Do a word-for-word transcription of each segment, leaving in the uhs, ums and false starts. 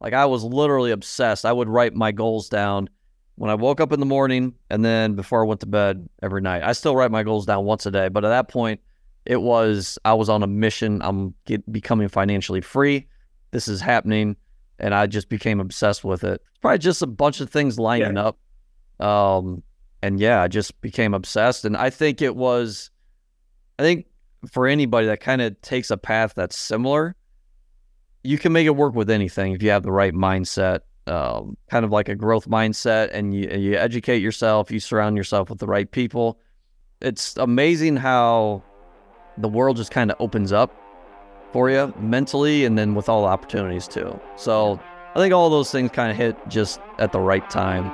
Like I was literally obsessed. I would write my goals down when I woke up in the morning and then before I went to bed every night. I still write my goals down once a day, but at that point, it was, I was on a mission. I'm get, becoming financially free. This is happening. And I just became obsessed with it. Probably just a bunch of things lining yeah. up. Um, and yeah, I just became obsessed. And I think it was, I think for anybody that kind of takes a path that's similar, you can make it work with anything if you have the right mindset, um, kind of like a growth mindset, and you, you educate yourself, you surround yourself with the right people. It's amazing how the world just kind of opens up for you mentally and then with all the opportunities too. So I think all those things kind of hit just at the right time.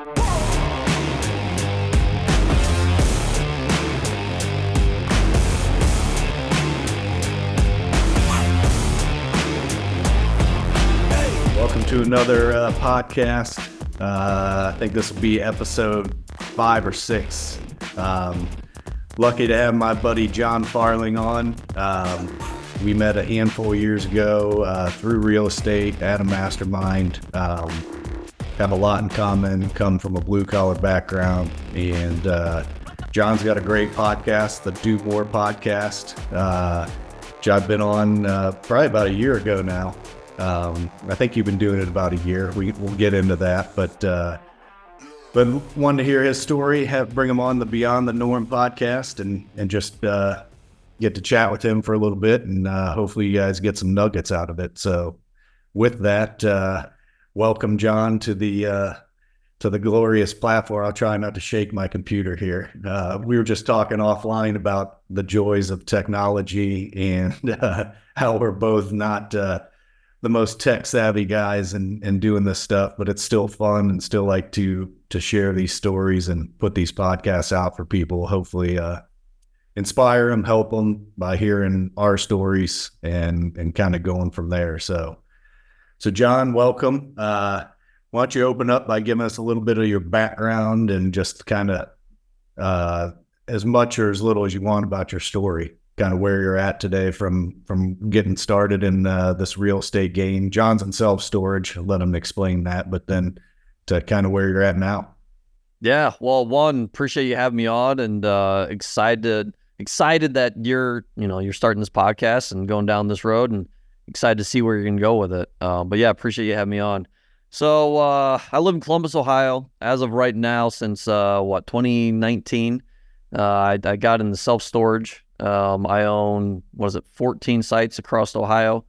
Welcome to another uh, podcast. Uh, I think this will be episode five or six. Um, lucky to have my buddy John Farling on. Um, we met a handful of years ago uh, through real estate at a mastermind. Um, have a lot in common, come from a blue collar background. And uh, John's got a great podcast, the Do More podcast, uh, which I've been on uh, probably about a year ago now. Um, I think you've been doing it about a year. We, we'll get into that, but uh, but wanted to hear his story, have bring him on the Beyond the Norm podcast, and and just uh, get to chat with him for a little bit, and uh, hopefully you guys get some nuggets out of it. So, with that, uh, welcome John to the uh, to the glorious platform. I'll try not to shake my computer here. Uh, we were just talking offline about the joys of technology and uh, how we're both not. Uh, the most tech savvy guys and, and doing this stuff, but it's still fun and still like to, to share these stories and put these podcasts out for people, hopefully, uh, inspire them, help them by hearing our stories and, and kind of going from there. So, so John, welcome. Uh, why don't you open up by giving us a little bit of your background and just kind of, uh, as much or as little as you want about your story. Kind of where you're at today from from getting started in uh, this real estate game. John's in self-storage. I'll let him explain that, but then to kind of where you're at now. Yeah, well, one, appreciate you having me on, and uh, excited excited that you're you know you're starting this podcast and going down this road, and excited to see where you're gonna go with it. Uh, but yeah, appreciate you having me on. So uh, I live in Columbus, Ohio, as of right now since uh, what twenty nineteen. Uh, I, I got into self-storage. Um, I own, what is it, fourteen sites across Ohio.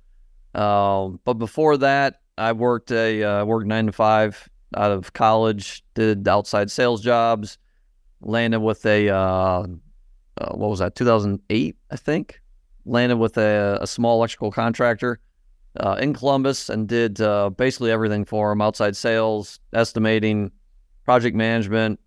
Um, but before that, I worked a uh, worked nine to five out of college, did outside sales jobs, landed with a, uh, uh, what was that, two thousand eight, I think? Landed with a, a small electrical contractor uh, in Columbus and did uh, basically everything for them, outside sales, estimating, project management,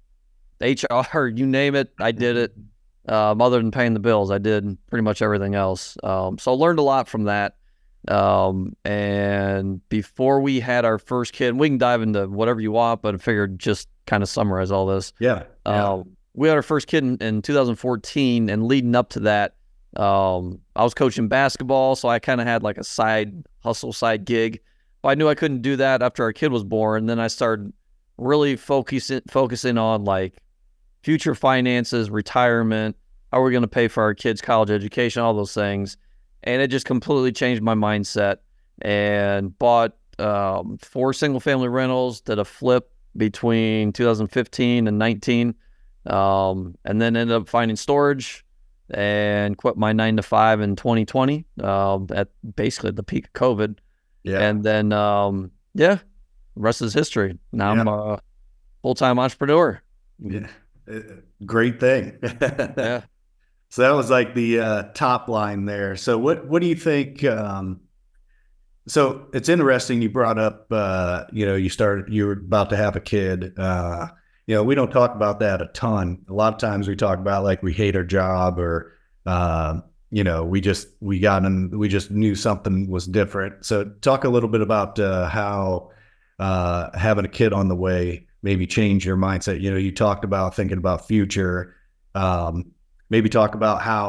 H R, you name it, I did it. Um, other than paying the bills, I did pretty much everything else. Um, so I learned a lot from that. Um, and before we had our first kid, we can dive into whatever you want, but I figured just kind of summarize all this. Yeah. yeah. Uh, we had our first kid in, in two thousand fourteen, and leading up to that, um, I was coaching basketball, so I kind of had like a side hustle, side gig. But I knew I couldn't do that after our kid was born. Then I started really focusing focusing on like future finances, retirement, how we're going to pay for our kids' college education, all those things. And it just completely changed my mindset, and bought um, four single-family rentals, did a flip between two thousand fifteen and nineteen, um, and then ended up finding storage and quit my nine to five in twenty twenty um, at basically the peak of COVID. Yeah. And then, um, yeah, the rest is history. Now yeah. I'm a full-time entrepreneur. Yeah. Great thing. Yeah. So that was like the uh, top line there. So what, what do you think? Um, so it's interesting. You brought up, uh, you know, you started, you were about to have a kid. Uh, you know, we don't talk about that a ton. A lot of times we talk about like we hate our job, or, uh, you know, we just, we got in, we just knew something was different. So talk a little bit about uh, how uh, having a kid on the way maybe change your mindset. You know, you talked about thinking about future, um, maybe talk about how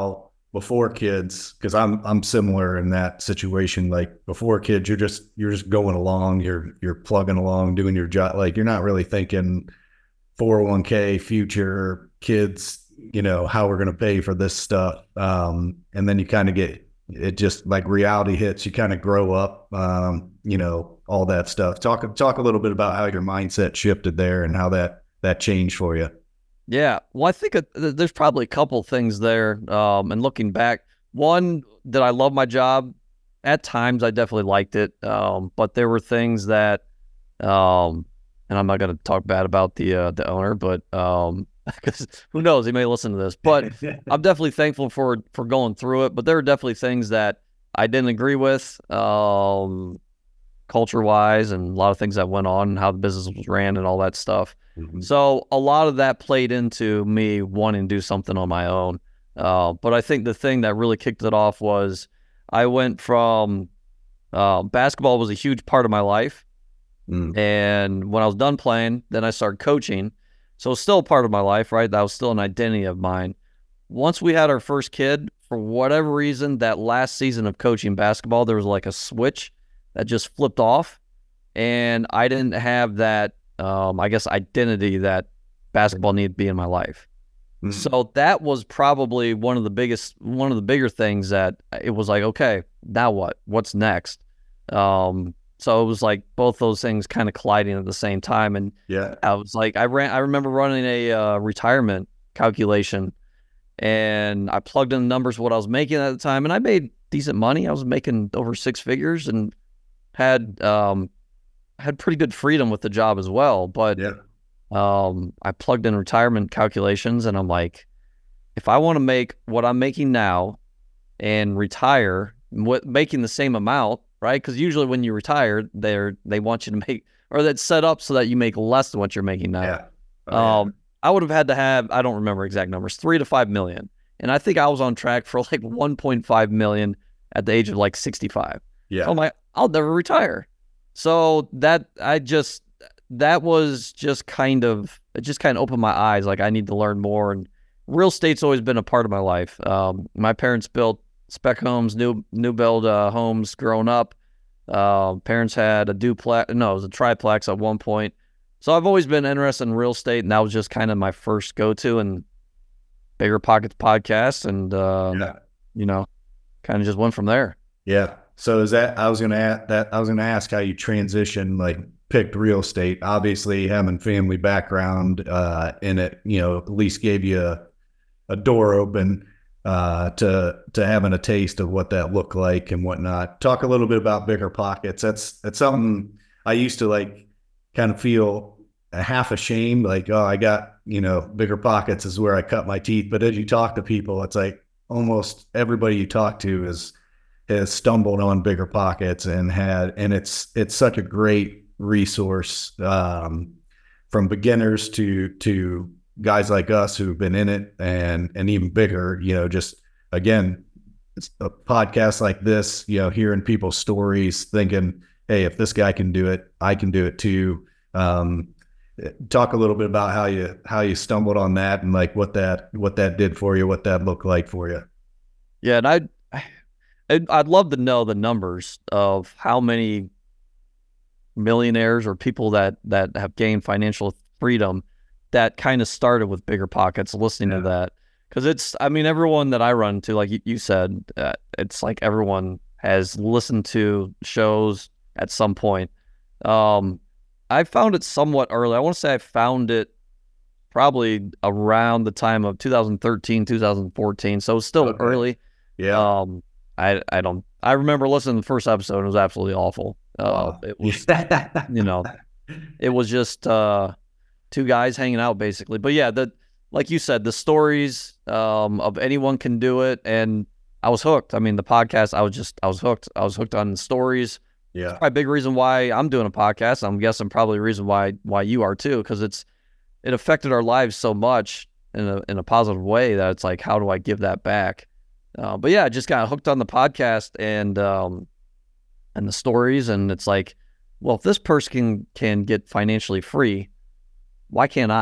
before kids, because I'm I'm similar in that situation. Like before kids, you're just you're just going along, you're you're plugging along, doing your job. Like you're not really thinking four oh one k, future, kids, you know, how we're going to pay for this stuff. Um, and then you kind of get it, just like reality hits. You kind of grow up, um, you know, all that stuff. Talk talk a little bit about how your mindset shifted there and how that that changed for you. Yeah, well, I think it, there's probably a couple things there. Um, and looking back, one, that I love my job. At times, I definitely liked it, um, but there were things that, um, and I'm not going to talk bad about the uh, the owner, but um, because who knows, he may listen to this. But I'm definitely thankful for for going through it. But there are definitely things that I didn't agree with, um, culture wise, and a lot of things that went on, and how the business was ran, and all that stuff. Mm-hmm. So a lot of that played into me wanting to do something on my own. Uh, but I think the thing that really kicked it off was I went from uh, basketball was a huge part of my life. Mm. And when I was done playing, then I started coaching. So it's still a part of my life, right? That was still an identity of mine. Once we had our first kid, for whatever reason, that last season of coaching basketball, there was like a switch that just flipped off. And I didn't have that, um, I guess, identity that basketball needed to be in my life. Mm-hmm. So that was probably one of the biggest, one of the bigger things that it was like, okay, now what? What's next? Um, so it was like both those things kind of colliding at the same time. And yeah, I was like, I ran, I remember running a uh, retirement calculation, and I plugged in the numbers of what I was making at the time, and I made decent money. I was making over six figures and had, um, had pretty good freedom with the job as well. But yeah. um, I plugged in retirement calculations, and I'm like, if I want to make what I'm making now and retire, what, making the same amount, right? Because usually when you retire, they're they want you to make, or that's set up so that you make less than what you're making now. Yeah. Oh, um, yeah. I would have had to have, I don't remember exact numbers, three to five million, and I think I was on track for like one point five million at the age of like sixty-five. Yeah. So I'm like, I'll never retire. So that I just that was just kind of it just kind of opened my eyes. Like I need to learn more, and real estate's always been a part of my life. Um, my parents built spec homes, new new build uh, homes growing up. Uh, parents had a duplex, no, it was a triplex at one point. So I've always been interested in real estate, and that was just kind of my first go-to. And Bigger Pockets podcast, and uh, yeah. you know, kind of just went from there. Yeah. So is that I was gonna ask that I was gonna ask how you transitioned, like picked real estate. Obviously, having family background uh, in it, you know, at least gave you a, a door open uh, to to having a taste of what that looked like and whatnot. Talk a little bit about Bigger Pockets. That's that's something I used to like, kind of feel a half ashamed, like, oh, I got, you know, Bigger Pockets is where I cut my teeth. But as you talk to people, it's like almost everybody you talk to is has stumbled on Bigger Pockets and had, and it's it's such a great resource um, from beginners to to guys like us who've been in it, and and even bigger. You know, just again, it's a podcast like this. You know, hearing people's stories, thinking, hey, if this guy can do it, I can do it too. Um, talk a little bit about how you how you stumbled on that, and like what that what that did for you, what that looked like for you. Yeah, and I. I'd love to know the numbers of how many millionaires or people that, that have gained financial freedom that kind of started with Bigger Pockets, listening yeah. to that. Because it's, I mean, everyone that I run to, like you said, uh, it's like everyone has listened to shows at some point. Um, I found it somewhat early. I want to say I found it probably around the time of two thousand thirteen, two thousand fourteen. So it's still okay. early. Yeah. Um, I I don't I remember listening to the first episode. It was absolutely awful. Uh, oh. It was you know, it was just uh, two guys hanging out basically. But yeah, the like you said, the stories um, of anyone can do it, and I was hooked. I mean, the podcast, I was just I was hooked. I was hooked on the stories. Yeah, it's probably a big reason why I'm doing a podcast. I'm guessing probably a reason why why you are too, because it's it affected our lives so much in a in a positive way that it's like, how do I give that back? Uh, but yeah, I just got hooked on the podcast and um, and the stories, and it's like, well, if this person can, can get financially free, why can't I?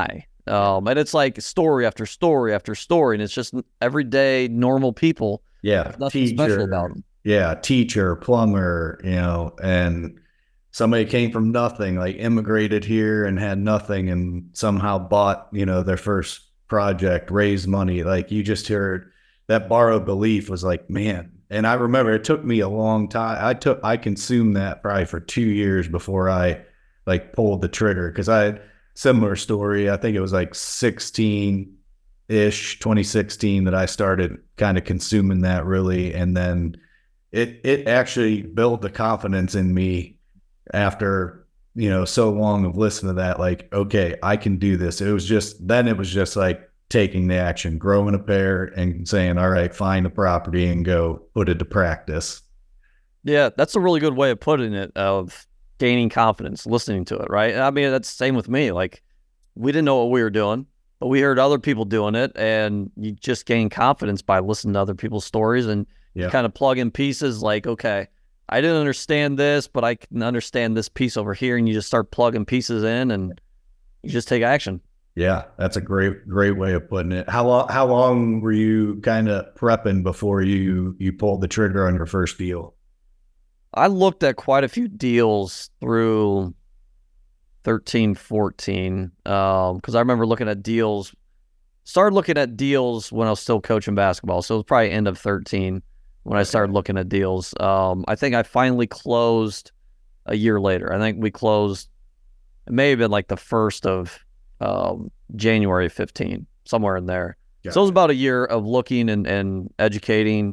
Um, and it's like story after story after story, and it's just everyday normal people. Yeah, There's nothing teacher, special about them. Yeah, teacher, plumber, you know, and somebody came from nothing, like immigrated here and had nothing, and somehow bought, you know, their first project, raised money. Like you just heard that borrowed belief was like, man. And I remember it took me a long time. I took, I consumed that probably for two years before I like pulled the trigger, because I had similar story. I think it was like sixteen ish, twenty sixteen that I started kind of consuming that really. And then it, it actually built the confidence in me after, you know, so long of listening to that, like, okay, I can do this. It was just, then it was just like taking the action, growing a pair and saying, all right, find a property and go put it to practice. Yeah, that's a really good way of putting it, of gaining confidence, listening to it, right? I mean, that's the same with me. Like, we didn't know what we were doing, but we heard other people doing it, and you just gain confidence by listening to other people's stories, and Yeah. you kind of plug in pieces like, okay, I didn't understand this, but I can understand this piece over here, and you just start plugging pieces in, and you just take action. Yeah, that's a great, great way of putting it. How long, how long were you kind of prepping before you, you pulled the trigger on your first deal? I looked at quite a few deals through thirteen, fourteen, um, because I remember looking at deals, started looking at deals when I was still coaching basketball. So it was probably end of thirteen when I started looking at deals. Um, I think I finally closed a year later. I think we closed, it may have been like the first of um, January fifteen, somewhere in there. Got so it was it. about a year of looking and, and educating.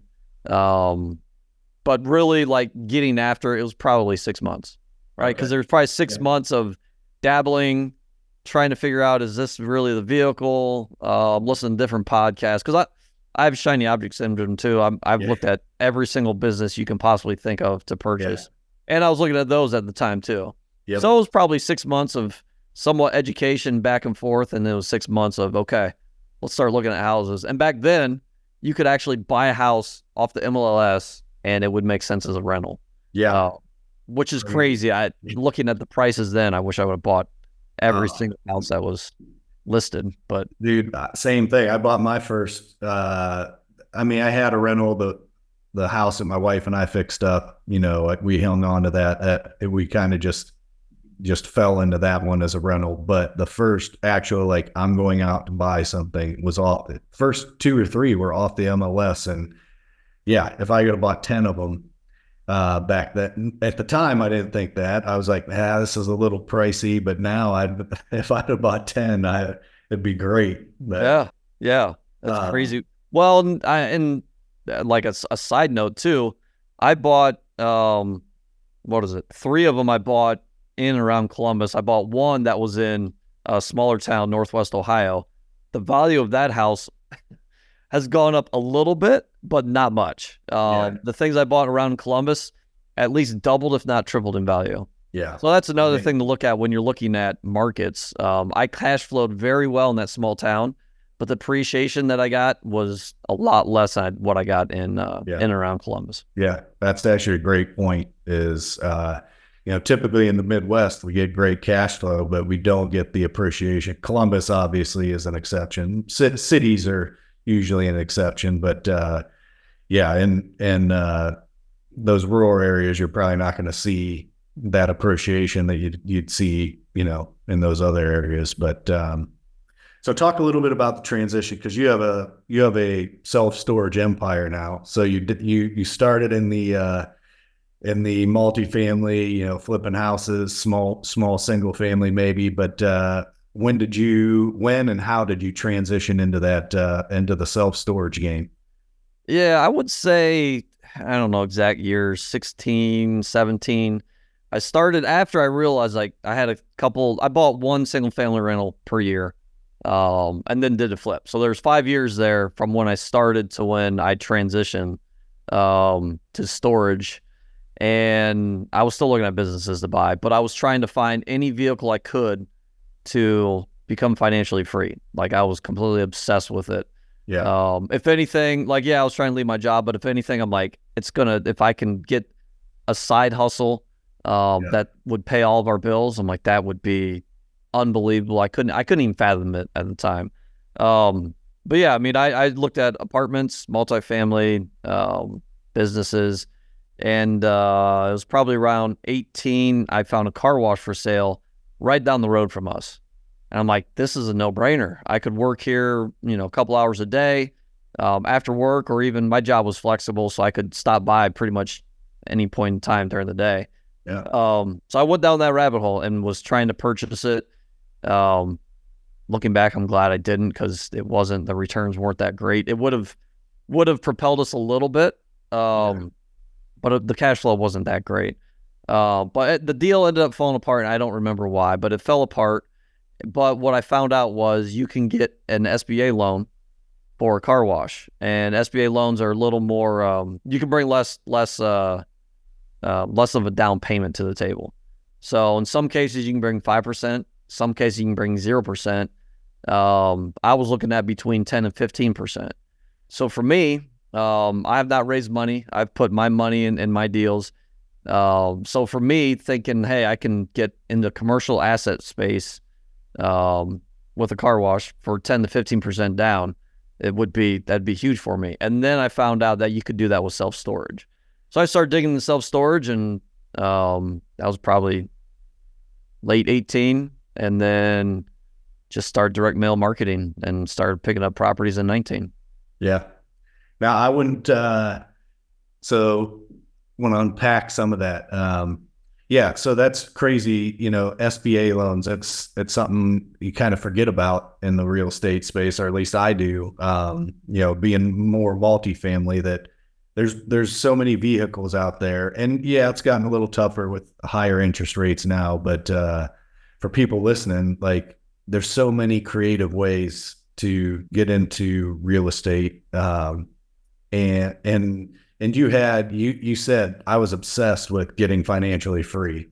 Um, but really like getting after it, it was probably six months, right? Because Okay. there's probably six Yeah. months of dabbling, trying to figure out, is this really the vehicle? Uh, I'm listening to different podcasts, because I, I have shiny object syndrome too. I'm, I've Yeah. looked at every single business you can possibly think of to purchase. And I was looking at those at the time too. Yep. So it was probably six months of somewhat education back and forth, and it was six months of, okay, let's start looking at houses. And back then, you could actually buy a house off the M L S, and it would make sense as a rental. Yeah. Uh, which is Right. crazy. I looking at the prices then, I wish I would have bought every Uh, single house that was listed. But Dude, uh, same thing. I bought my first, uh, I mean, I had a rental, the, the house that my wife and I fixed up, you know, like, we hung on to that. that we kind of just, just fell into that one as a rental. But the first actual, like, I'm going out to buy something was off. First two or three were off the M L S. And yeah, if I could have bought ten of them, uh, back then, at the time, I didn't think that. I was like, ah, this is a little pricey, but now I'd, if I'd have bought ten, I, it'd be great. But, yeah, yeah, that's Um, crazy. Well, and, I, and uh, like a, s- a side note too, I bought, um, what is it? Three of them I bought in and around Columbus. I bought one that was in a smaller town, Northwest Ohio. The value of that house has gone up a little bit, but not much. Um, Yeah. The things I bought around Columbus at least doubled, if not tripled in value. yeah. So that's another Okay. thing to look at when you're looking at markets. Um, I cash flowed very well in that small town, but the appreciation that I got was a lot less than what I got in uh, Yeah. in and around Columbus. Yeah, that's actually a great point. Is uh, you know, typically in the Midwest we get great cash flow, but we don't get the appreciation. Columbus obviously is an exception. C- cities are usually an exception, but uh, yeah, in in uh, those rural areas, you're probably not going to see that appreciation that you'd you'd see, you know, in those other areas. But um, so talk a little bit about the transition, because you have a you have a self storage empire now. So you did you you started in the uh, in the multifamily, you know, flipping houses, small small single family maybe. But uh, when did you when and how did you transition into that uh, into the self storage game? Yeah, I would say, I don't know exact years, sixteen, seventeen. I started after I realized like I had a couple, I bought one single family rental per year, um, and then did a flip. So there's five years there from when I started to when I transitioned um, to storage. And I was still looking at businesses to buy, but I was trying to find any vehicle I could to become financially free. Like, I was completely obsessed with it. Yeah, Um, if anything, like, yeah, I was trying to leave my job, but if anything, I'm like, it's gonna, if I can get a side hustle, um, Yeah. that would pay all of our bills, I'm like, that would be unbelievable. I couldn't I couldn't even fathom it at the time. Um, but yeah, I mean, I, I looked at apartments, multifamily, um, businesses, and uh, it was probably around eighteen. I found a car wash for sale right down the road from us. And I'm like, this is a no-brainer. I could work here, you know, a couple hours a day um, after work, or even my job was flexible, so I could stop by pretty much any point in time during the day. Yeah. Um, so I went down that rabbit hole and was trying to purchase it. Um, looking back, I'm glad I didn't, because it wasn't, the returns weren't that great. It would have would have propelled us a little bit, um, yeah. but the cash flow wasn't that great. Uh, but the deal ended up falling apart, and I don't remember why, but it fell apart. But what I found out was you can get an S B A loan for a car wash, and S B A loans are a little more. Um, you can bring less, less, uh, uh, less of a down payment to the table. So in some cases you can bring five percent. Some cases you can bring zero percent. Um, I was looking at between ten and fifteen percent. So for me, um, I have not raised money. I've put my money in, in my deals. Um, so for me, thinking, hey, I can get into commercial asset space um, with a car wash for ten to fifteen percent down, it would be, that'd be huge for me. And then I found out that you could do that with self-storage. So I started digging the self-storage, and um, that was probably late eighteen, and then just started direct mail marketing and started picking up properties in nineteen. Yeah. Now I wouldn't, uh, so want to unpack some of that. Um, yeah. So that's crazy. You know, S B A loans, that's, that's something you kind of forget about in the real estate space, or at least I do. Um, you know, being more multifamily, that there's, there's so many vehicles out there, and yeah, it's gotten a little tougher with higher interest rates now, but, uh, for people listening, like, there's so many creative ways to get into real estate. Um, and, and, and you had, you, you said I was obsessed with getting financially free.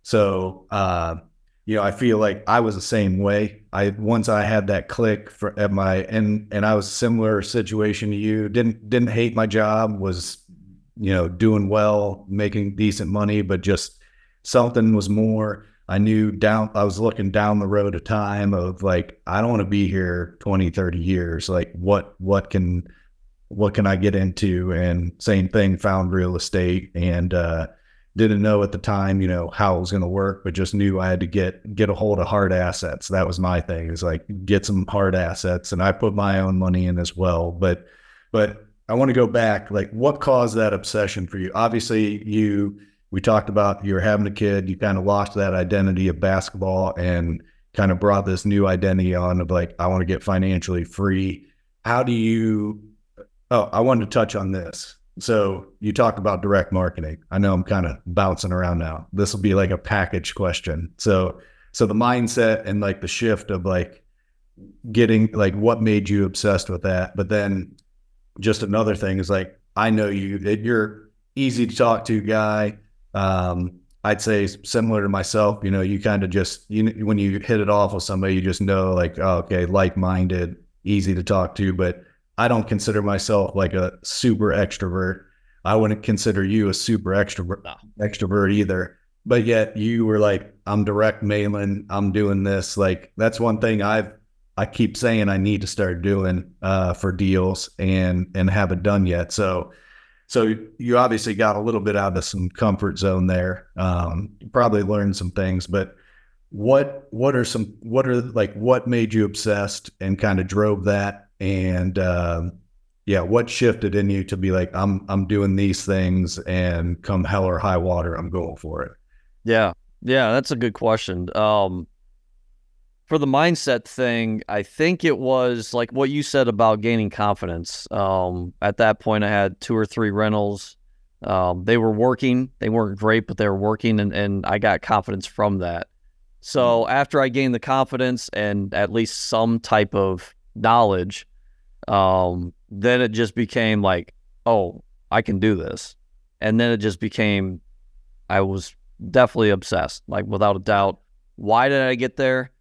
So, uh, you know, I feel like I was the same way. I, once I had that click for at my, and, and I was a similar situation to you, didn't, didn't hate my job, was, you know, doing well, making decent money, but just something was more. I knew down, I was looking down the road of time of like, I don't want to be here twenty, thirty years. Like what, what can, what can I get into? And same thing, found real estate, and, uh, didn't know at the time, you know, how it was going to work, but just knew I had to get, get a hold of hard assets. That was my thing, is like, get some hard assets. And I put my own money in as well. But, but I want to go back, like, what caused that obsession for you? Obviously you, we talked about you were having a kid, you kind of lost that identity of basketball and kind of brought this new identity on of like, I want to get financially free. How do you, oh, I wanted to touch on this. So you talked about direct marketing. I know I'm kind of bouncing around now. This will be like a package question. So, so the mindset and like the shift of like getting, like, what made you obsessed with that? But then just another thing is like, I know you, that you're easy to talk to guy. Um, I'd say similar to myself, you know, you kind of just, you when you hit it off with somebody, you just know like, oh, okay, like-minded, easy to talk to. But I don't consider myself like a super extrovert. I wouldn't consider you a super extrovert, no. extrovert either. But yet you were like, I'm direct mailing, I'm doing this. Like, that's one thing I've, I keep saying I need to start doing, uh, for deals, and, and haven't done yet. So, So you obviously got a little bit out of some comfort zone there. Um, you probably learned some things, but what, what are some, what are like, what made you obsessed and kind of drove that? And, um, yeah, what shifted in you to be like, I'm, I'm doing these things, and come hell or high water, I'm going for it. Yeah. Yeah. That's a good question. Um, For the mindset thing, I think it was like what you said about gaining confidence. Um, at that point, I had two or three rentals. Um, they were working. They weren't great, but they were working, and, and I got confidence from that. So after I gained the confidence and at least some type of knowledge, um, then it just became like, oh, I can do this. And then it just became, I was definitely obsessed, like without a doubt. Why did I get there?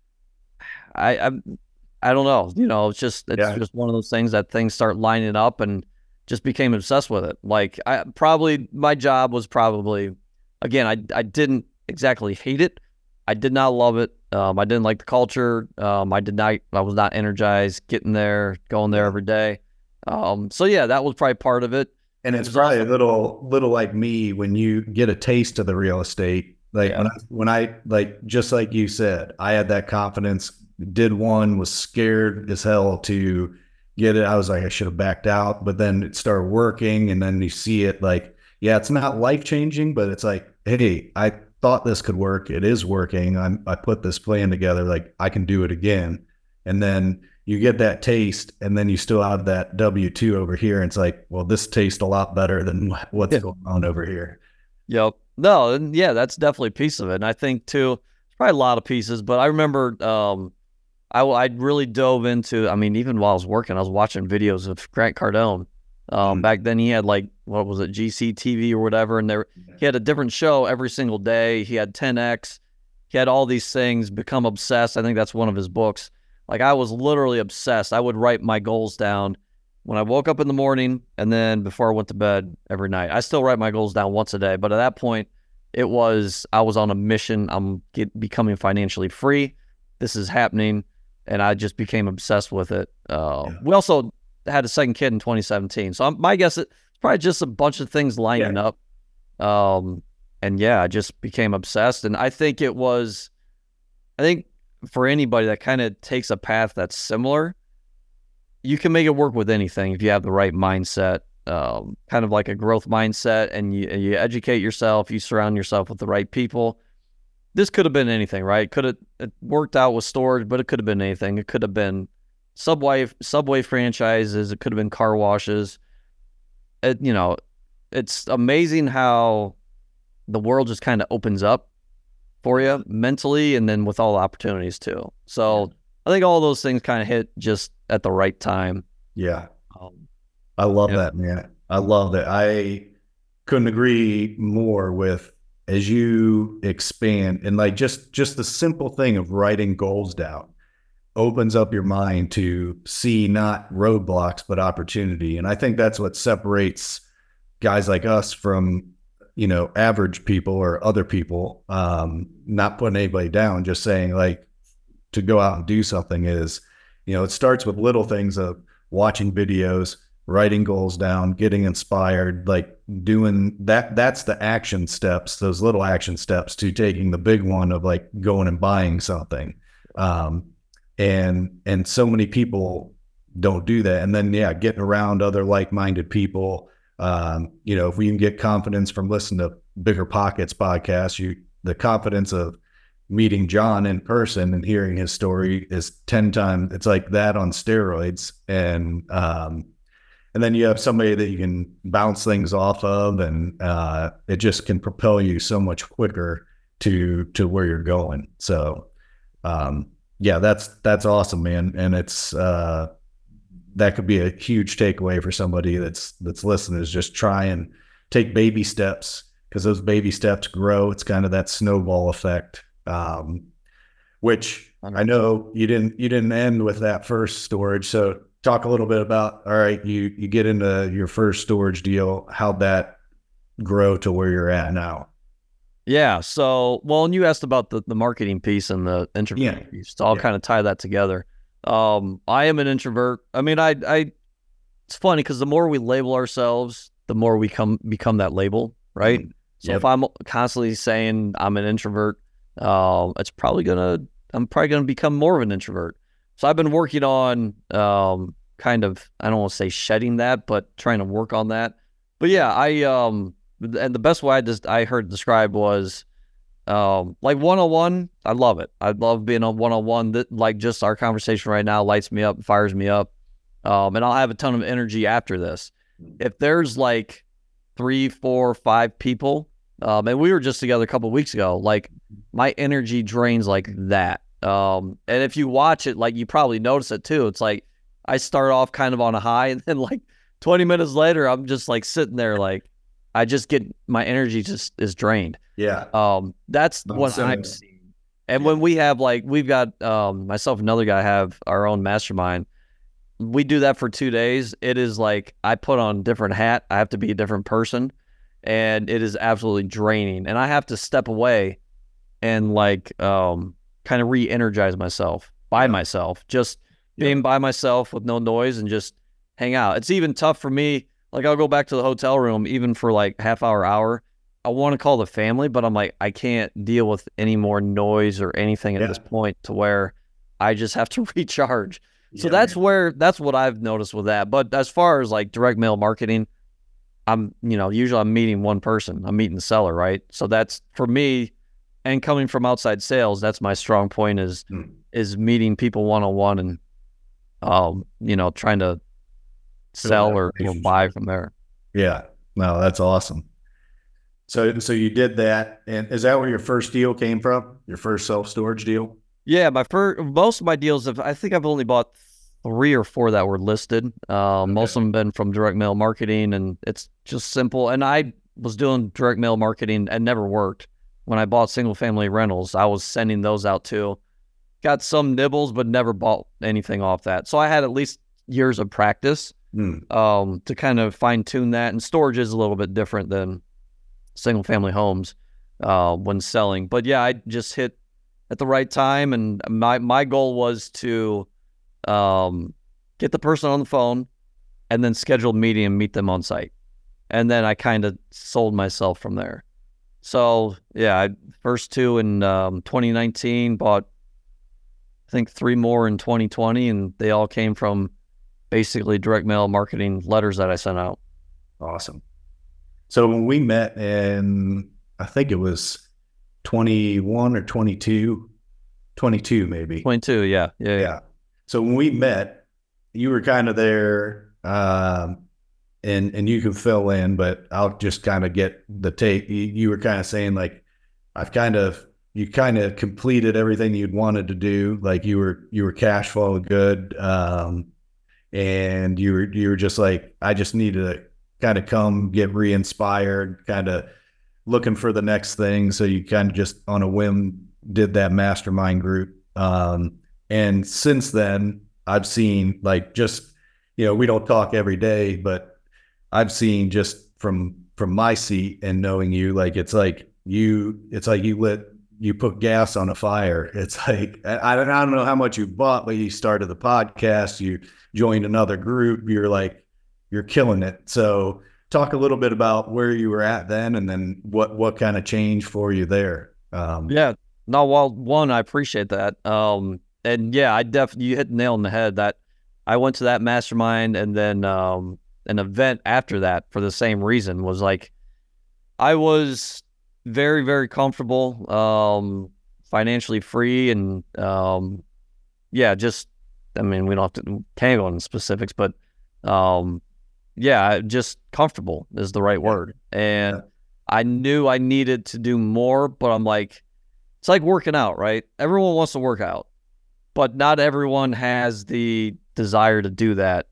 I, I I don't know. You know, it's just it's yeah. just one of those things that things start lining up, and just became obsessed with it. Like, I probably my job was probably, again, I I didn't exactly hate it. I did not love it. Um, I didn't like the culture. Um, I did not. I was not energized getting there, going there every day. Um, so yeah, that was probably part of it. And it's probably a little, little like me when you get a taste of the real estate. Like yeah. when I, when I, like, just like you said, I had that confidence, did one, was scared as hell to get it. I was like, I should have backed out, but then it started working. And then you see it like, yeah, it's not life changing, but it's like, hey, I thought this could work. It is working. I'm, I put this plan together. Like I can do it again. And then you get that taste, and then you still have that W two over here. And it's like, well, this tastes a lot better than what's yeah. going on over here. Yep. No, and yeah, that's definitely a piece of it. And I think too, there's probably a lot of pieces, but I remember um, I, I really dove into, I mean, even while I was working, I was watching videos of Grant Cardone. Um, mm-hmm. Back then he had like, what was it, G C T V or whatever. And there, he had a different show every single day. He had ten X. He had all these things, become obsessed. I think that's one of his books. Like I was literally obsessed. I would write my goals down when I woke up in the morning and then before I went to bed every night. I still write my goals down once a day, but at that point it was, I was on a mission. I'm get, becoming financially free. This is happening. And I just became obsessed with it. Uh, yeah. We also had a second kid in twenty seventeen. So I'm, my guess it's probably just a bunch of things lining yeah. up. Um, and yeah, I just became obsessed. And I think it was, I think, for anybody that kind of takes a path that's similar, you can make it work with anything if you have the right mindset, um, kind of like a growth mindset, and you, you educate yourself, you surround yourself with the right people. This could have been anything, right? Could have it worked out with storage, but it could have been anything. It could have been Subway, Subway franchises. It could have been car washes. It, you know, it's amazing how the world just kind of opens up for you mentally, and then with all the opportunities too. So yeah. I think all those things kind of hit just at the right time. Yeah. Um, I love yeah. that, man. I love that. I couldn't agree more with, as you expand, and like just, just the simple thing of writing goals down opens up your mind to see not roadblocks, but opportunity. And I think that's what separates guys like us from, you know, average people or other people, um, not putting anybody down, just saying like to go out and do something is, you know, it starts with little things of watching videos, writing goals down, getting inspired, like doing that. That's the action steps, those little action steps to taking the big one of like going and buying something. Um, and, and so many people don't do that. And then, yeah, getting around other like-minded people. Um, you know, if we can get confidence from listening to Bigger Pockets podcast, you, the confidence of meeting John in person and hearing his story is ten times, it's like that on steroids. And, um, and then you have somebody that you can bounce things off of, and, uh, it just can propel you so much quicker to, to where you're going. So, um, yeah, that's, that's awesome, man. And it's, uh, that could be a huge takeaway for somebody that's that's listening, is just try and take baby steps, because those baby steps grow. It's kind of that snowball effect, um, which I know you didn't you didn't end with that first storage. So talk a little bit about, all right, you you get into your first storage deal, how'd that grow to where you're at now? Yeah. So, well, and you asked about the, the marketing piece and the introvert yeah. piece. So I'll yeah. kind of tie that together. Um, I am an introvert. I mean, I, I, it's funny because the more we label ourselves, the more we come become that label, right? Mm-hmm. So yep. if I'm constantly saying I'm an introvert, uh, it's probably gonna, I'm probably gonna become more of an introvert. So I've been working on, um, kind of, I don't want to say shedding that, but trying to work on that. But yeah, I, um, and the best way I just I heard described was, Um, like one-on-one, I love it. I love being on one-on-one. That, like, just our conversation right now lights me up, fires me up. Um, and I'll have a ton of energy after this. If there's like three, four, five people, um, and we were just together a couple of weeks ago, like my energy drains like that. Um, and if you watch it, like you probably notice it too. It's like I start off kind of on a high, and then like twenty minutes later, I'm just like sitting there, like I just get, my energy just is drained. Yeah. Um, that's I'm what I'm seeing. And yeah. when we have like, we've got, um, myself and another guy have our own mastermind. We do that for two days. It is like, I put on a different hat. I have to be a different person, and it is absolutely draining. And I have to step away and like, um, kind of re-energize myself by Yeah. myself, just Yeah. being by myself with no noise and just hang out. It's even tough for me. Like I'll go back to the hotel room even for like half hour, hour. I want to call the family, but I'm like, I can't deal with any more noise or anything at Yeah. this point to where I just have to recharge. So Yeah, that's man. where, that's what I've noticed with that. But as far as like direct mail marketing, I'm, you know, usually I'm meeting one person. I'm meeting the seller, right? So that's for me, and coming from outside sales, that's my strong point is Hmm. is meeting people one on one and um, you know, trying to sell that or you know, relationship. buy from there. Yeah. No, that's awesome. So, so you did that, and is that where your first deal came from? Your first self storage deal? Yeah, my first, most of my deals have, I think I've only bought three or four that were listed. Um, most of them been from direct mail marketing, and it's just simple. And I was doing direct mail marketing and never worked. When I bought single family rentals, I was sending those out too. Got some nibbles, but never bought anything off that. So I had at least years of practice Hmm. um, to kind of fine tune that. And storage is a little bit different than single family homes uh, when selling. But yeah, I just hit at the right time, and my my goal was to um, get the person on the phone and then schedule a meeting and meet them on site. And then I kind of sold myself from there. So yeah, I first two in um, twenty nineteen, bought I think three more in twenty twenty, and they all came from basically direct mail marketing letters that I sent out. Awesome. So when we met in, I think it was twenty-one or twenty-two, twenty-two maybe. twenty-two, yeah, yeah, yeah. Yeah. So when we met, you were kind of there, um, and and you can fill in, but I'll just kind of get the take. You, you were kind of saying like, I've kind of you kind of completed everything you'd wanted to do. Like you were you were cash flow good, um, and you were you were just like, I just needed to kind of come get re-inspired, kind of looking for the next thing. So you kind of just on a whim did that mastermind group. Um, and since then, I've seen like just, you know, we don't talk every day, but I've seen just from from my seat and knowing you, like it's like you, it's like you lit, you put gas on a fire. It's like I, I don't I don't know how much you bought, but you started the podcast, you joined another group, you're like you're killing it. So talk a little bit about where you were at then, and then what what kind of changed for you there. Um, Yeah. No, well, one, I appreciate that. Um, and yeah, I definitely, you hit the nail on the head that I went to that mastermind, and then um, an event after that for the same reason was like, I was very, very comfortable, um, financially free. And um, yeah, just, I mean, we don't have to, can't go into specifics, but um, yeah, just comfortable is the right word. And Yeah. I knew I needed to do more, but I'm like, it's like working out, right? Everyone wants to work out, but not everyone has the desire to do that.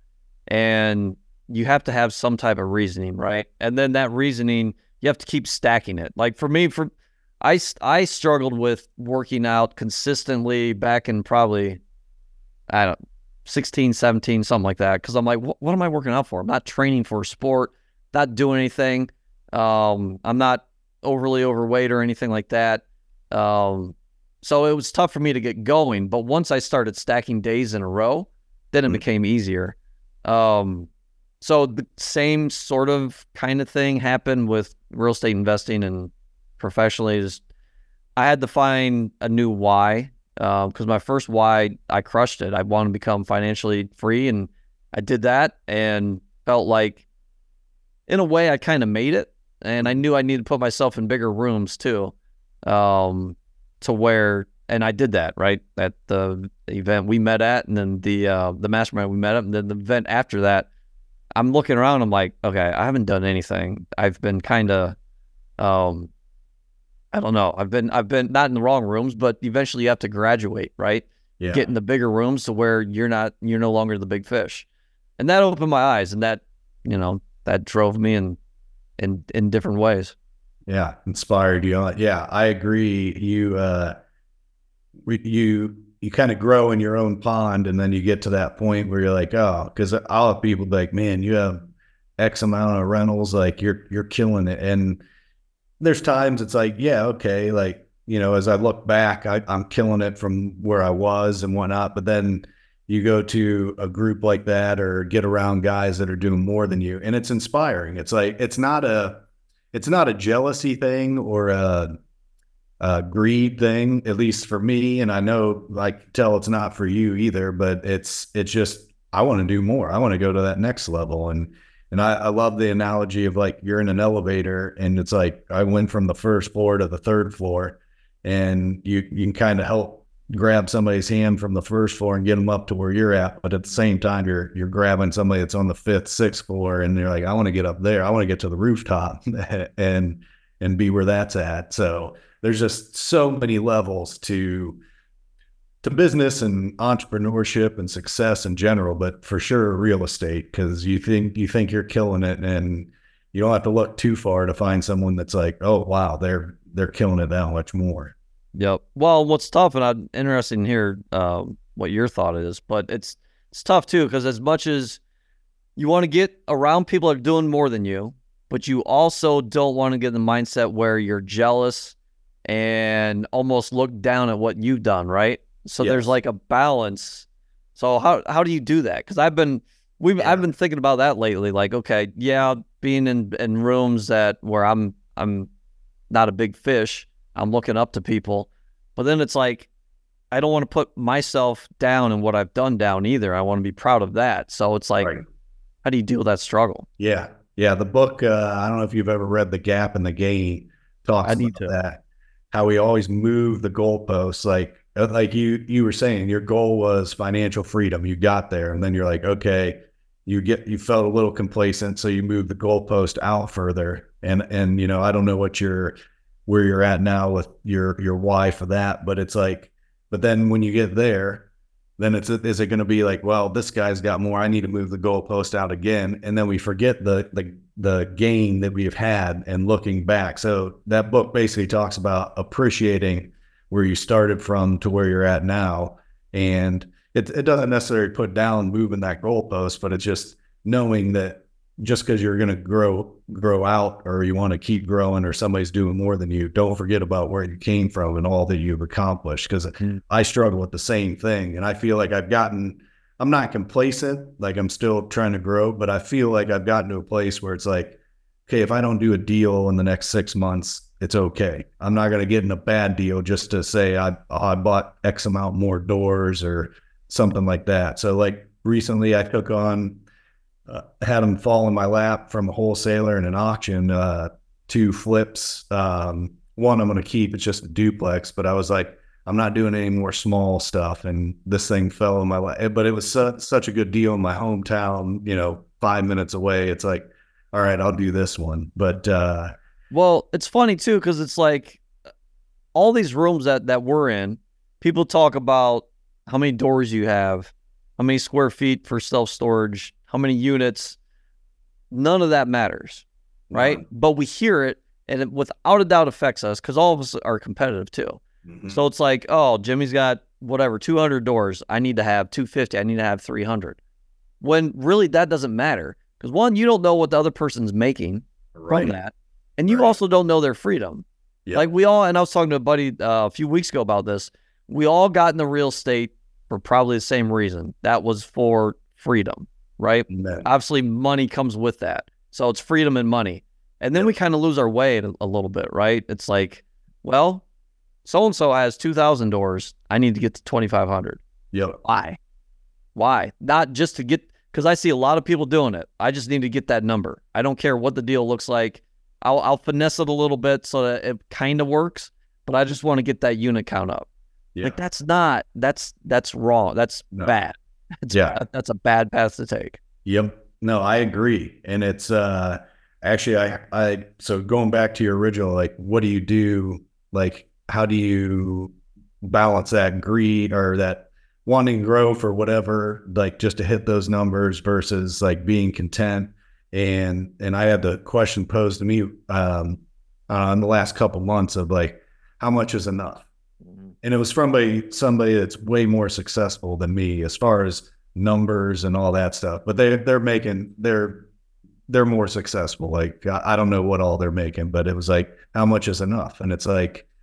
And you have to have some type of reasoning, right? And then that reasoning, you have to keep stacking it. Like for me, for I, I struggled with working out consistently back in probably, I don't know, sixteen, seventeen, something like that. Cause I'm like, what, what am I working out for? I'm not training for a sport, not doing anything. Um, I'm not overly overweight or anything like that. Um, so it was tough for me to get going, but once I started stacking days in a row, then it Mhm. became easier. Um, so the same sort of kind of thing happened with real estate investing and professionally. Is I had to find a new why, because my first why, I crushed it. I wanted to become financially free, and I did that and felt like, in a way, I kind of made it. And I knew I needed to put myself in bigger rooms too, um, to where, and I did that, right? At the event we met at, and then the uh, the mastermind we met at, and then the event after that, I'm looking around, I'm like, okay, I haven't done anything. I've been kind of, um, I don't know. I've been, I've been not in the wrong rooms, but eventually you have to graduate, right? Yeah. Get in the bigger rooms to where you're not, you're no longer the big fish. And that opened my eyes, and that, you know, that drove me in, in, in different ways. Yeah. Inspired you on. Yeah. I agree. You, uh, we- you, you kind of grow in your own pond, and then you get to that point where you're like, oh, cause I'll have people be like, man, you have X amount of rentals, like you're, you're killing it. And there's times it's like, yeah, okay. Like you know, as I look back, I, I'm killing it from where I was and whatnot. But then you go to a group like that or get around guys that are doing more than you, and it's inspiring. It's like, it's not a, it's not a jealousy thing or a, a greed thing, at least for me. And I know, like, tell it's not for you either, but it's, it's just, I want to do more. I want to go to that next level. And, and I, I love the analogy of, like, you're in an elevator and it's like, I went from the first floor to the third floor, and you, you can kind of help grab somebody's hand from the first floor and get them up to where you're at. But at the same time, you're, you're grabbing somebody that's on the fifth, sixth floor, and they're like, I want to get up there. I want to get to the rooftop and, and be where that's at. So there's just so many levels to, to business and entrepreneurship and success in general, but for sure real estate, because you think, you think you're killing it, and you don't have to look too far to find someone that's like, oh, wow, they're, they're killing it that much more. Yep. Well, what's tough, and I'm interested in hear uh, what your thought is, but it's it's tough too, because as much as you want to get around people that are doing more than you, but you also don't want to get in the mindset where you're jealous and almost look down at what you've done, right? So Yes. there's like a balance. So how how do you do that? Because I've been we've Yeah. I've been thinking about that lately. Like, okay, yeah, being in in rooms that where I'm I'm not a big fish. I'm looking up to people, but then it's like, I don't want to put myself down and what I've done down either. I want to be proud of that. So it's like, Right. how do you deal with that struggle? Yeah. Yeah. The book, uh, I don't know if you've ever read The Gap and the Gain, talks I need about to. that, how we always move the goalposts. Like, like you, you were saying, your goal was financial freedom. You got there, and then you're like, okay, you get, you felt a little complacent. So you move the goalpost out further. And, and, you know, I don't know what your, where you're at now with your, your why for that, but it's like, but then when you get there, then it's, is it going to be like, well, this guy's got more, I need to move the goalpost out again. And then we forget the, the, the gain that we've had and looking back. So that book basically talks about appreciating where you started from to where you're at now. And it, it doesn't necessarily put down moving that goalpost, but it's just knowing that just because you're going to grow, grow out, or you want to keep growing, or somebody's doing more than you, don't forget about where you came from and all that you've accomplished. Because Mhm. I struggle with the same thing. And I feel like I've gotten, I'm not complacent, like I'm still trying to grow, but I feel like I've gotten to a place where it's like, okay, if I don't do a deal in the next six months, it's okay. I'm not going to get in a bad deal just to say I, I bought X amount more doors or something like that. So like recently I took on, Uh, had them fall in my lap from a wholesaler in an auction, uh, two flips. Um, one I'm going to keep, it's just a duplex, but I was like, I'm not doing any more small stuff. And this thing fell in my lap, but it was su- such a good deal in my hometown, you know, five minutes away. It's like, all right, I'll do this one. But, uh, Well, it's funny too, because it's like all these rooms that, that we're in, people talk about how many doors you have, how many square feet for self-storage, how many units. None of that matters, right? None. But we hear it, and it without a doubt affects us, because all of us are competitive too. mhm. So it's like, oh, Jimmy's got whatever, two hundred doors. I need to have two hundred fifty. I need to have three hundred. When really that doesn't matter. Because one, you don't know what the other person's making Right. from that. And you Right. also don't know their freedom. Yep. Like we all, and I was talking to a buddy uh, a few weeks ago about this. We all got into real estate for probably the same reason. That was for freedom, right? Amen. Obviously, money comes with that. So it's freedom and money. And then Yep. we kind of lose our way a, a little bit, right? It's like, well, so-and-so has two thousand doors. I need to get to twenty-five hundred. Yep. Why? Why? Not just to get, because I see a lot of people doing it. I just need to get that number. I don't care what the deal looks like. I'll, I'll finesse it a little bit so that it kind of works, but I just want to get that unit count up. Yeah. Like that's not, that's, that's wrong. That's No. bad. It's Yeah. bad. That's a bad path to take. Yep. No, I agree. And it's, uh, actually, I, I, so going back to your original, like, what do you do? Like, how do you balance that greed or that wanting to grow for whatever, like just to hit those numbers versus like being content? And, and I had the question posed to me, um, uh, in the last couple months of like, how much is enough? And it was from a, somebody that's way more successful than me as far as numbers and all that stuff, but they, they're making, they're, they're more successful. Like, I I don't know what all they're making, but it was like, how much is enough? And it's like,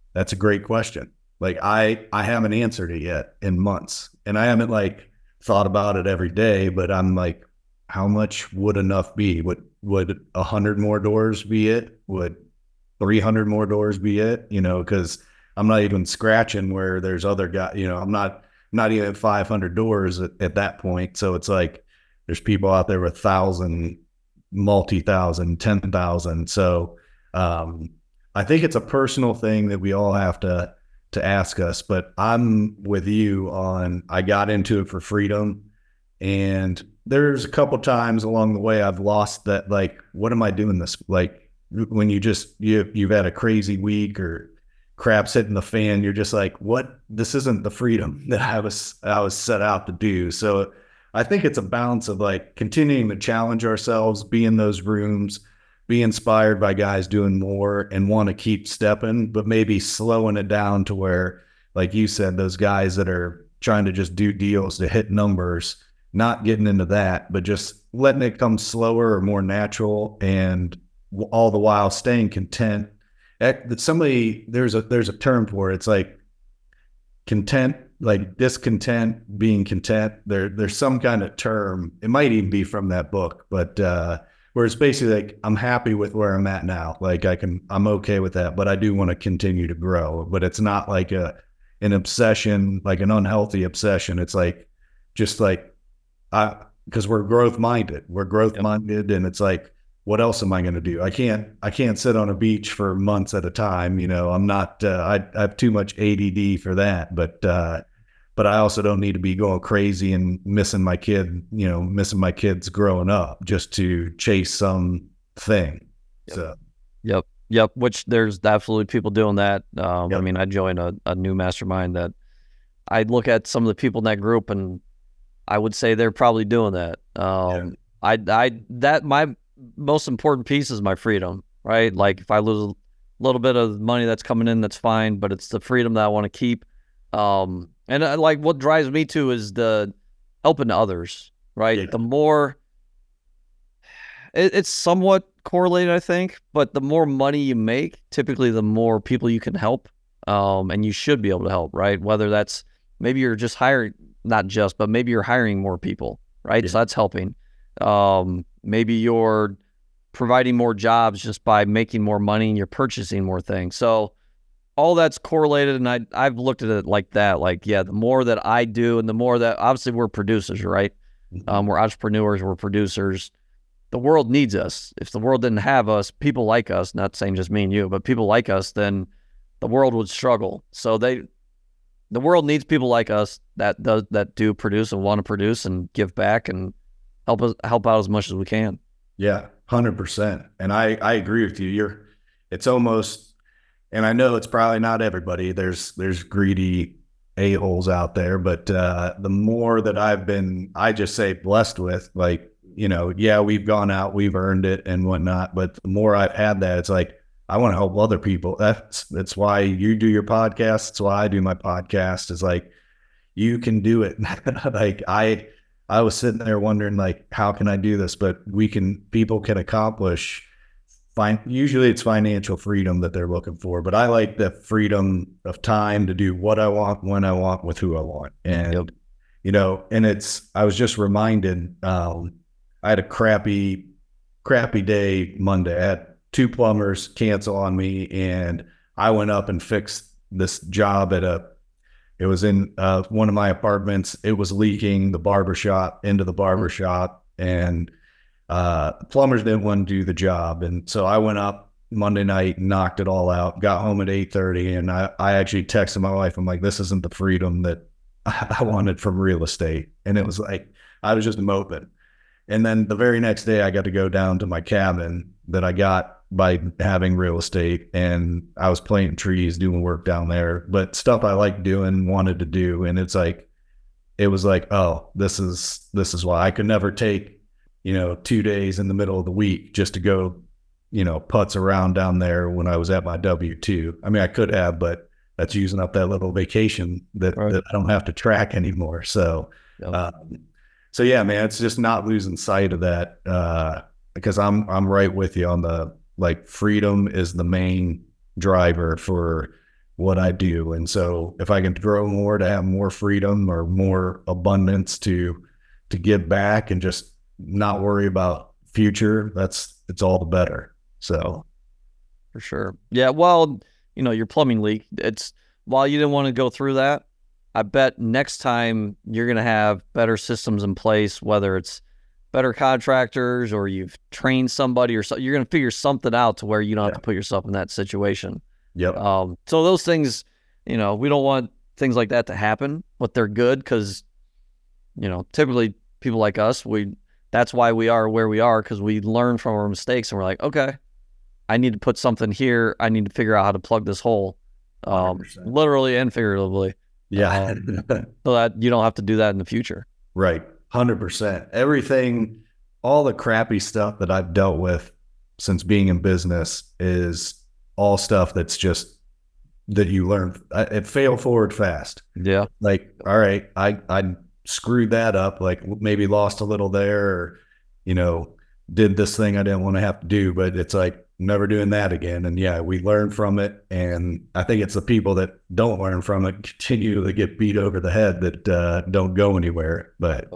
That's a great question. Like I, I haven't answered it yet in months, and I haven't like thought about it every day, but I'm like, how much would enough be? Would, would a hundred more doors be it? Would three hundred more doors be it? You know, cause I'm not even scratching where there's other guys, you know, I'm not, not even at five hundred doors at, at that point. So it's like, there's people out there with thousand, multi-thousand, ten thousand. So, um, I think it's a personal thing that we all have to, to ask us, but I'm with you on, I got into it for freedom, and there's a couple times along the way I've lost that, like, what am I doing this? Like when you just, you, you've had a crazy week or crap's hitting the fan, you're just like, what, this isn't the freedom that I was, I was set out to do. So I think it's a balance of like continuing to challenge ourselves, be in those rooms, be inspired by guys doing more and want to keep stepping, but maybe slowing it down to where, like you said, those guys that are trying to just do deals to hit numbers, not getting into that, but just letting it come slower or more natural, and all the while staying content. Somebody, there's a, there's a term for it. It's like content, like discontent, being content. There, there's some kind of term. It might even be from that book, but, uh, where it's basically like, I'm happy with where I'm at now. Like I can, I'm okay with that, but I do want to continue to grow. But it's not like a, an obsession, like an unhealthy obsession. It's like, just like, I, cause we're growth minded, we're growth minded. And it's like, what else am I going to do? I can't, I can't sit on a beach for months at a time. You know, I'm not, uh, I, I have too much A D D for that, but, uh, but I also don't need to be going crazy and missing my kid, you know, missing my kids growing up just to chase some thing. Yep. So, yep. Yep. Which there's absolutely people doing that. Um, yep. I mean, I joined a, a new mastermind that I look at some of the people in that group, and I would say they're probably doing that. Um, yeah. I, I, that my most important piece is my freedom, right? Like if I lose a little bit of money that's coming in, that's fine, but it's the freedom that I want to keep. Um, And uh, like what drives me to is the helping others, right? Yeah. The more, it, it's somewhat correlated, I think, but the more money you make, typically the more people you can help, um, and you should be able to help, right? Whether that's, maybe you're just hiring, not just, but maybe you're hiring more people, right? Yeah. So that's helping. Um, maybe you're providing more jobs just by making more money and you're purchasing more things. So all that's correlated, and I, I've looked at it like that. Like, yeah, the more that I do and the more that, obviously we're producers, right? Mm-hmm. Um, we're entrepreneurs, we're producers. The world needs us. If the world didn't have us, people like us, not saying just me and you, but people like us, then the world would struggle. So they, the world needs people like us that does, that do produce and want to produce and give back and help us, help out as much as we can. Yeah, one hundred percent. And I, I agree with you. You're, it's almost, and I know it's probably not everybody. There's there's greedy a-holes out there, but uh, the more that I've been, I just say blessed with, like, you know, yeah, we've gone out, we've earned it and whatnot, but the more I've had that, it's like, I want to help other people. That's that's why you do your podcast. That's why I do my podcast. Is like, you can do it. Like I, I was sitting there wondering, like, how can I do this? But we can, people can accomplish. Fine. Usually it's financial freedom that they're looking for, but I like the freedom of time to do what I want, when I want, with who I want. And, yep. you know, and it's, I was just reminded, um, I had a crappy, crappy day Monday. I had two plumbers cancel on me, and I went up and fixed this job at a, it was in uh, one of my apartments. It was leaking the barbershop into the barbershop, and Uh, plumbers didn't want to do the job. And so I went up Monday night, knocked it all out, got home at eight thirty. And I, I actually texted my wife. I'm like, this isn't the freedom that I wanted from real estate. And it was like, I was just moping. And then the very next day I got to go down to my cabin that I got by having real estate. And I was planting trees, doing work down there, but stuff I like doing, wanted to do. And it's like, it was like, oh, this is, this is why I could never take, you know, two days in the middle of the week just to go, you know, putz around down there when I was at my W two. I mean, I could have, but that's using up that little vacation that, right. that I don't have to track anymore. So, yep. um, so yeah, man, it's just not losing sight of that, uh, because I'm, I'm right with you on the, like, freedom is the main driver for what I do. And so if I can grow more to have more freedom or more abundance to to give back and just not worry about future, that's it's all the better. So For sure. Yeah, well, you know, your plumbing leak, it's while you didn't want to go through that, I bet next time you're going to have better systems in place, whether it's better contractors or you've trained somebody or so, you're going to figure something out to where you don't yeah. have to put yourself in that situation. Yep. Um, so those things, you know, we don't want things like that to happen, but they're good because, you know, typically people like us, we that's why we are where we are, because we learn from our mistakes and we're like, okay, I need to put something here. I need to figure out how to plug this hole, um, literally and figuratively. Yeah. um, so that you don't have to do that in the future. Right. one hundred percent. Everything, all the crappy stuff that I've dealt with since being in business is all stuff that's just that you learn. It fail forward fast. Yeah. Like, all right, I, I screwed that up, like maybe lost a little there, or, you know, did this thing I didn't want to have to do, but it's like never doing that again. And yeah, we learn from it. And I think it's the people that don't learn from it continue to get beat over the head that uh, don't go anywhere. But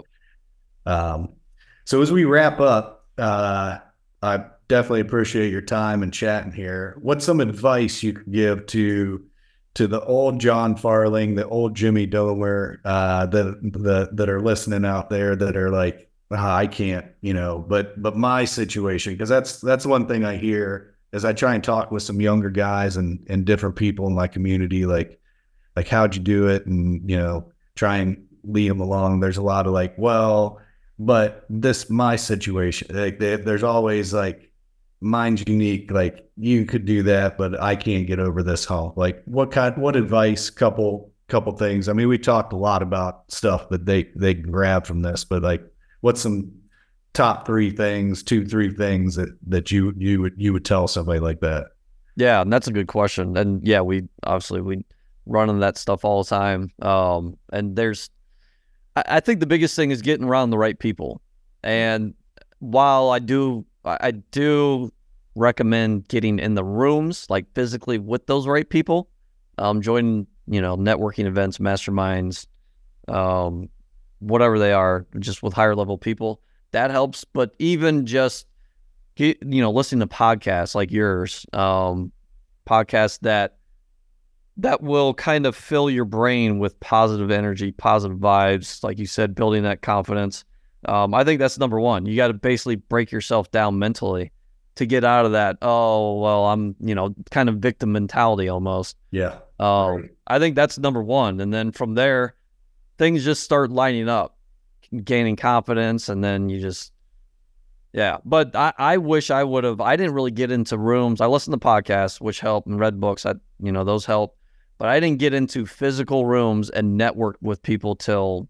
um, so as we wrap up, uh, I definitely appreciate your time and chatting here. What's some advice you could give to to the old John Farling, the old Jimmy Domer, uh, that the that are listening out there that are like, ah, I can't, you know, but but my situation, because that's that's one thing I hear as I try and talk with some younger guys and and different people in my community, like like how'd you do it, and you know, try and lead them along. There's a lot of like, well, but this my situation. Like they, there's always like, mine's unique. Like you could do that, but I can't get over this hump. Like what kind, what advice, couple, couple things. I mean, we talked a lot about stuff that they, they grab from this, but like, what's some top three things, two, three things that, that you, you would, you would tell somebody like that? Yeah. And that's a good question. And yeah, we obviously, we run into that stuff all the time. Um, and there's, I, I think the biggest thing is getting around the right people. And while I do, I do recommend getting in the rooms, like physically with those right people, um, joining, you know, networking events, masterminds, um, whatever they are, just with higher level people, that helps. But even just, you know, listening to podcasts like yours, um, podcasts that, that will kind of fill your brain with positive energy, positive vibes, like you said, building that confidence. Um, I think that's number one. You got to basically break yourself down mentally to get out of that, oh, well, I'm, you know, kind of victim mentality almost. Yeah. Um, right. I think that's number one. And then from there, things just start lining up, gaining confidence, and then you just, yeah. But I, I wish I would have, I didn't really get into rooms. I listened to podcasts, which help, and read books. I, you know, those help. But I didn't get into physical rooms and network with people till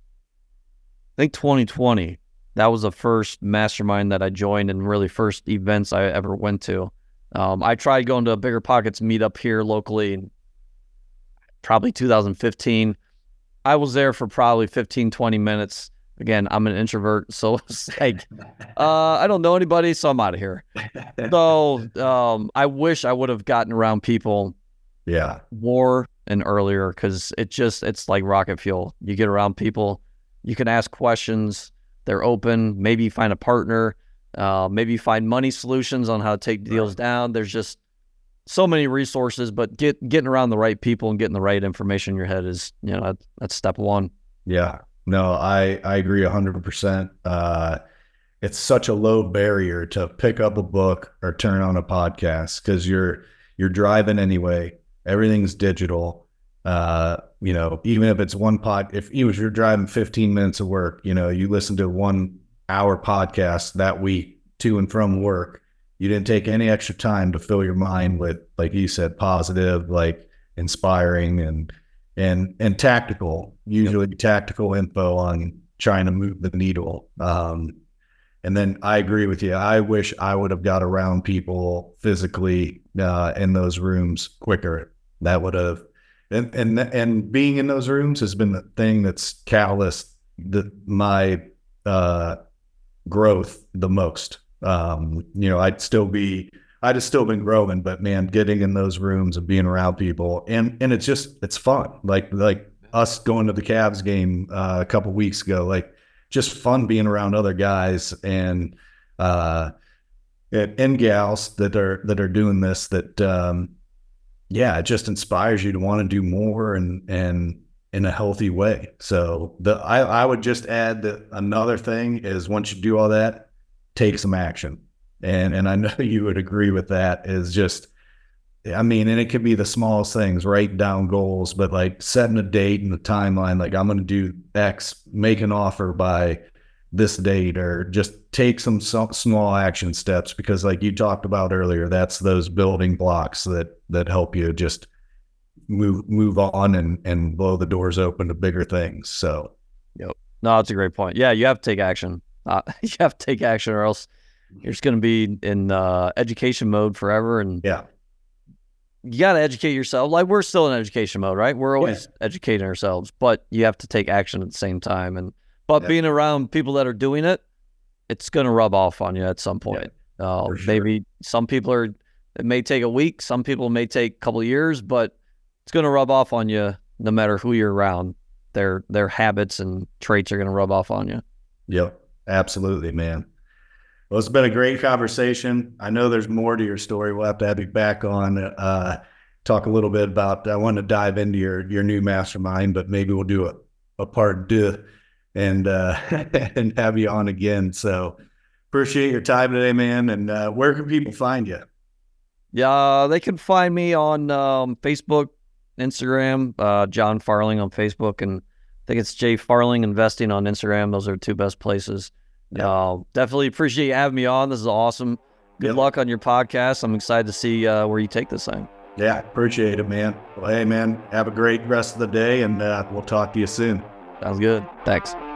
I think twenty twenty. That was the first mastermind that I joined and really first events I ever went to. Um, I tried going to a Bigger Pockets meetup here locally in probably two thousand fifteen. I was there for probably fifteen, twenty minutes. Again, I'm an introvert, so it's like, uh, I don't know anybody, so I'm out of here. So um, I wish I would have gotten around people yeah, more and earlier, because it just, it's like rocket fuel. You get around people, you can ask questions, they're open, maybe you find a partner, uh, maybe you find money solutions on how to take deals right. down. There's just so many resources, but get getting around the right people and getting the right information in your head is, you know, that, that's step one. Yeah, no, I, I agree a hundred percent. Uh, it's such a low barrier to pick up a book or turn on a podcast, because you're, you're driving anyway. Everything's digital. Uh, you know, even if it's one pod, if even if you're driving fifteen minutes of work, you know, you listen to one hour podcast that week to and from work, you didn't take any extra time to fill your mind with, like you said, positive, like inspiring and, and, and tactical, usually yep. tactical info on trying to move the needle. Um, and then I agree with you. I wish I would have got around people physically, uh, in those rooms quicker. That would have, And and and being in those rooms has been the thing that's catalyzed the, my uh, growth the most. Um, you know, I'd still be I just still been growing, but man, getting in those rooms and being around people, and and it's just it's fun. Like like us going to the Cavs game uh, a couple weeks ago, like just fun being around other guys and uh, and, and gals that are that are doing this. That um, yeah, it just inspires you to want to do more and and in a healthy way. So the I I would just add that another thing is once you do all that, take some action. And and I know you would agree with that, is just, I mean, and it could be the smallest things, write down goals, but like setting a date and a timeline, like I'm going to do X, make an offer by this date, or just take some, some small action steps, because like you talked about earlier, that's those building blocks that, that help you just move, move on and, and blow the doors open to bigger things. So. Yep. No, that's a great point. Yeah. You have to take action. Uh, you have to take action, or else you're just going to be in uh, education mode forever. And yeah, you got to educate yourself. Like, we're still in education mode, right? We're always yeah. educating ourselves, but you have to take action at the same time. And but yeah. being around people that are doing it, it's going to rub off on you at some point. Yeah, uh, sure. Maybe some people are, it may take a week. Some people may take a couple of years, but it's going to rub off on you no matter who you're around. Their their habits and traits are going to rub off on you. Yep, absolutely, man. Well, it's been a great conversation. I know there's more to your story. We'll have to have you back on, uh, talk a little bit about, I want to dive into your, your new mastermind, but maybe we'll do a, a part two and, uh, and have you on again. So appreciate your time today, man. And, uh, where can people find you? Yeah, they can find me on, um, Facebook, Instagram, uh, John Farling on Facebook, and I think it's Jay Farling Investing on Instagram. Those are two best places. Yeah. Uh, definitely appreciate you having me on. This is awesome. Good yep. luck on your podcast. I'm excited to see uh, where you take this thing. Yeah, appreciate it, man. Well, hey, man, have a great rest of the day, and uh, we'll talk to you soon. Sounds good. Thanks.